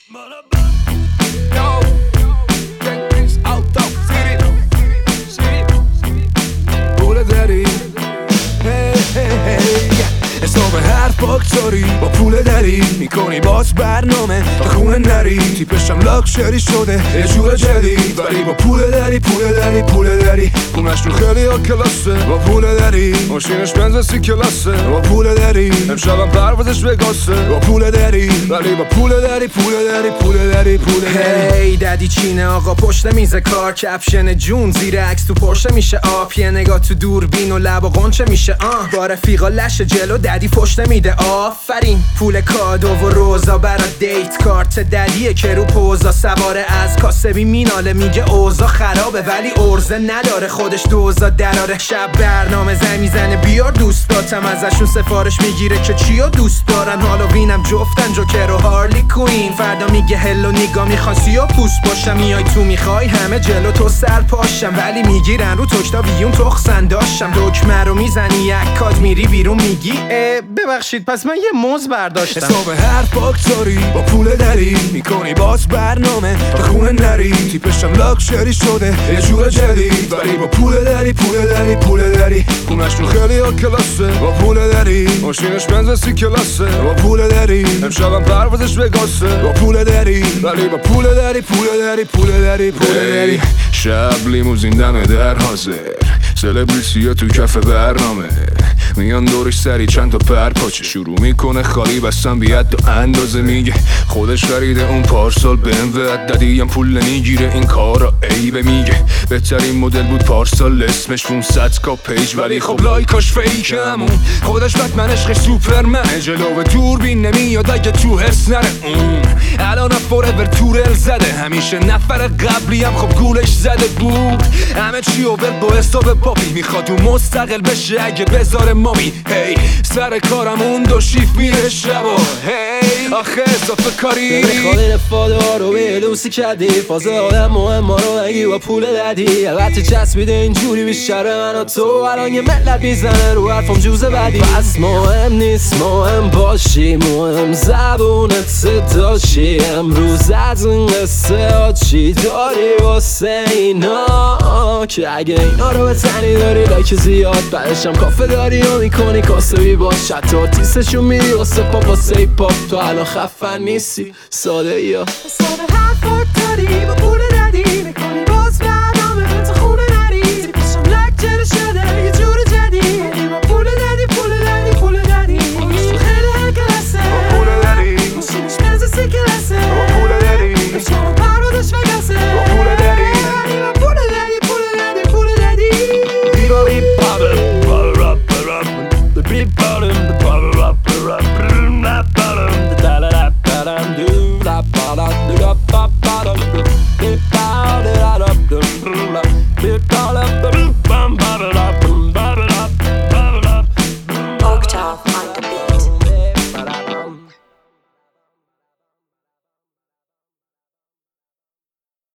حساب هر فاکتوری با پول دری میکنی باز برنامه تا خونه نری تیپشم لاکشری شده یه جور جدید ولی با پول دری پول دری خونش رو خیلی ها کلاسه با پول دری ماشینش بنز 30 کلاسه با پول دری امشبم پروازش وگاسه با پول دری ولی با پول دری هی ددی چینه آقا پشت میز کار کپشن جون زیر عکس تو پرشه میشه آب یه نگاه تو دوربین و لب و قنچه میشه با رفیقا لش جلو ددی پشت میده آفرین پول کادو و روزا برا دیت کارت ددیه که رو پوزا سواره از کاسبی میناله میگه اوزا خرابه ولی ارزه نداره خودش دوزا دراره شب برنامه میزنه بیار دوستاتم ازشون سفارش میگیره که چیو دوست دارن هالووینم جفتن جوکر و هارلی کوین فردا میگه هلو نیگا میخوان سیاه پوست باشم میای تو میخوای همه جلو تو سر پاشم ولی میگیرن رو تکتا ویون تخسن داشتم دکمه رو میزنی یک کاد میری بیرون میگی ببخشید پس من یه موز برداشتم حساب هر فاکتوری با پول دری میکنی باز برنامه تا خونه نری تیپشم لاکشری شده یه جور جدید ولی با پول دری پول دری خونش رو خیلی ها کلاسه با پول دری ماشینش بنز 30 کلاسه با پول دری امشبم پروازش وگاسه با پول دری ولی با پول دری شب لیموزین دم در حاضر سلبریتی تو کف برنامه میان دورش سری چند تا پرپاچه شروع میکنه خالی بستن بیاد و اندازه میگه خودش خریده اون پارسال BMW ددیم پول نمیگیره این کارا عیبه میگه بهترین مدل بود پارسال اسمش 500k پیج ولی خب لایکاش فیکمون خودش بتمن عشقش سوپرمنه جلو دوربین نمیاد اگه تو هرس نره اون الان فوراور تورل زده همیشه نفر قبلی هم خب گولش زده بود همه چی اوور با حساب پاپی میخواد اون مستقل بشه اگه بذاره مامی هی سر کارم اون دو شیف میره شبا هی آخه اضافه کاری خالی رفاده رو به لوسی کردی فازه آدم مهم رو نگی با پول ددی البته چسبیده اینجوری بیشتر من و تو الان یه ملت میزنه رو حرفم جوزه بدی پس مهم نیست مهم باشی مهم زبونت صداشی امروز از این قصه ها چی داری واسه اینا که اگه اینا رو به تنی داری لایک زیاد بعدشم کافه داری و میکنی کاسه بی باش حتی آرتیستشون میری واسه پاپ واسه ای پاپ تو الان خفن نیستی ساده یا حساب هر فاکتوری با پول ددی میکنی باز برنامه تا خونه نری تیپشم لکچر شده یه جور جدید با پول ددی خیلی ها کلاسه با پول دری ماشینش بنز 30 کلاسه با پول دری امشبم پروازش وگاسه با پول دری با پول ددی بیبا بیب بابل بابل راب راب the big bottom the bubble rap rap rap bottom the da la da da do la ba la do